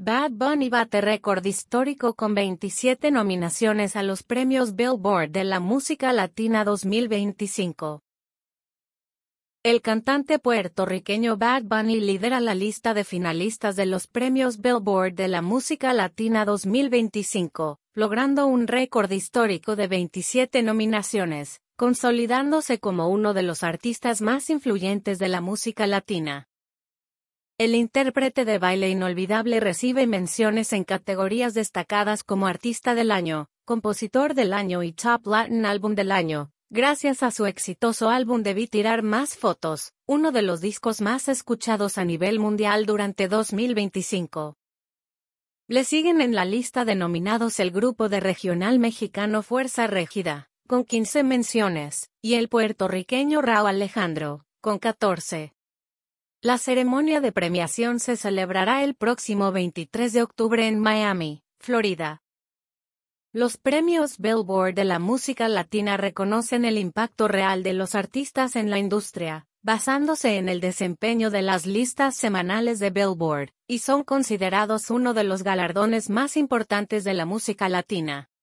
Bad Bunny bate récord histórico con 27 nominaciones a los premios Billboard de la música latina 2025. El cantante puertorriqueño Bad Bunny lidera la lista de finalistas de los premios Billboard de la música latina 2025, logrando un récord histórico de 27 nominaciones, consolidándose como uno de los artistas más influyentes de la música latina. El intérprete de baile inolvidable recibe menciones en categorías destacadas como Artista del Año, Compositor del Año y Top Latin Album del Año, gracias a su exitoso álbum Debí Tirar Más Fotos, uno de los discos más escuchados a nivel mundial durante 2025. Le siguen en la lista de nominados el grupo de regional mexicano Fuerza Régida, con 15 menciones, y el puertorriqueño Rauw Alejandro, con 14. La ceremonia de premiación se celebrará el próximo 23 de octubre en Miami, Florida. Los premios Billboard de la música latina reconocen el impacto real de los artistas en la industria, basándose en el desempeño de las listas semanales de Billboard, y son considerados uno de los galardones más importantes de la música latina.